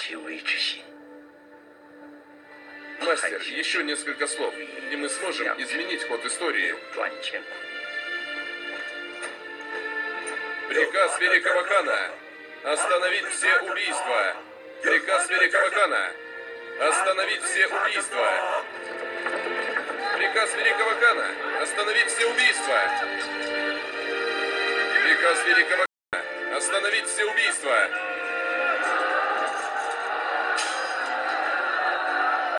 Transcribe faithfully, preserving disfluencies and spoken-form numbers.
Мастер, еще несколько слов, и мы сможем изменить ход истории. Приказ Великого Хана остановить все убийства. Приказ Великого Хана остановить все убийства. Приказ Великого Хана остановить все убийства. Приказ Великого Хана остановить все убийства.